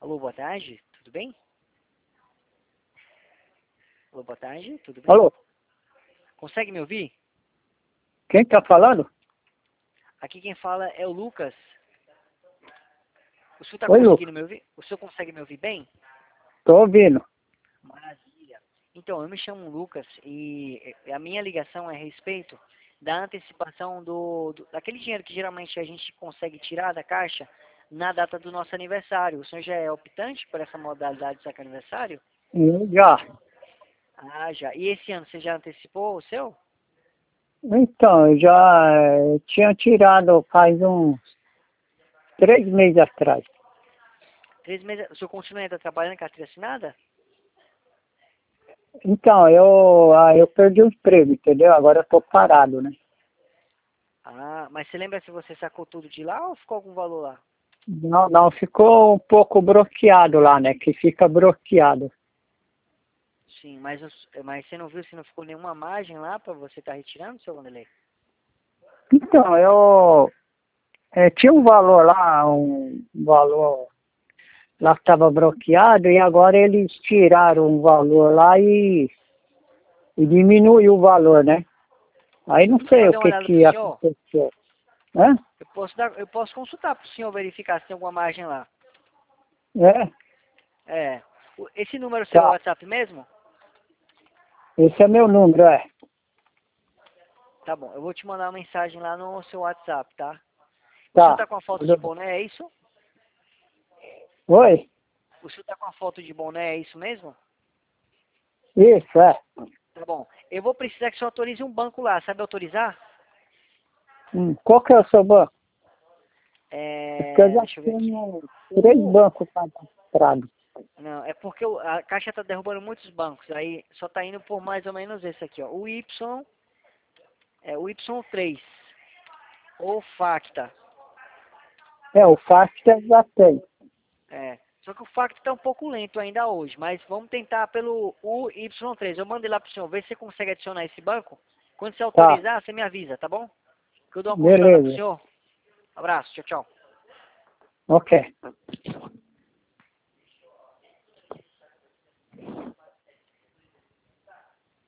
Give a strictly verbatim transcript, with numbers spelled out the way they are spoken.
Alô, boa tarde, tudo bem? Alô, boa tarde, tudo bem? Alô, Consegue me ouvir? quem tá falando? Aqui quem fala é o Lucas. O senhor está Oi, Lucas. conseguindo me ouvir? O senhor consegue me ouvir bem? Tô ouvindo. Maravilha. Então, eu me chamo Lucas e a minha ligação é a respeito da antecipação do, do daquele dinheiro que geralmente a gente consegue tirar da caixa na data do nosso aniversário. O senhor já é optante por essa modalidade de sacar aniversário? Eu já. Ah, já. E esse ano você já antecipou o seu? Então, eu já eh, tinha tirado faz uns três meses atrás. Três meses. O senhor continua ainda trabalhando em carteira assinada? Então, eu, ah, eu perdi o emprego, entendeu? Agora eu tô parado, né? Ah, mas você lembra se você sacou tudo de lá ou ficou algum valor lá? Não, não, ficou um pouco bloqueado lá, né? Que fica bloqueado. Sim, mas, os- mas você não viu se não ficou nenhuma margem lá para você estar retirando, seu Wanderlei? Então, eu eh, tinha um valor lá, um valor lá que estava bloqueado e agora eles tiraram um valor lá e, e diminuiu o valor, né? Aí não Deixa eu sei o fazer uma que olhada pro que senhor. aconteceu. Hã? Eu posso dar, eu posso consultar pro senhor verificar se tem alguma margem lá. É? É. O- Esse número é o seu Tá. WhatsApp mesmo? Esse é meu número, é. Tá bom, eu vou te mandar uma mensagem lá no seu WhatsApp, tá? O senhor Tá. tá com a foto de boné, é isso? Oi? O senhor tá com a foto de boné, é isso mesmo? Isso, é. Tá bom. Eu vou precisar que o senhor autorize um banco lá, sabe autorizar? Hum, qual que é o seu banco? É porque eu É, já deixa eu ver aqui. tenho três O, bancos cadastrados. não, é porque o- a Caixa tá derrubando muitos bancos, aí só tá indo por mais ou menos esse aqui, ó. O Y, é o Y três, ou Facta. É, o Facta já tem. É. Só que o Facta tá um pouco lento ainda hoje, mas vamos tentar pelo U Y três. Eu mandei lá pro senhor, ver se você consegue adicionar esse banco. Quando você Tá. autorizar, você me avisa, tá bom? Que eu dou uma consultada pro Beleza. senhor. Abraço, tchau, tchau. Ok.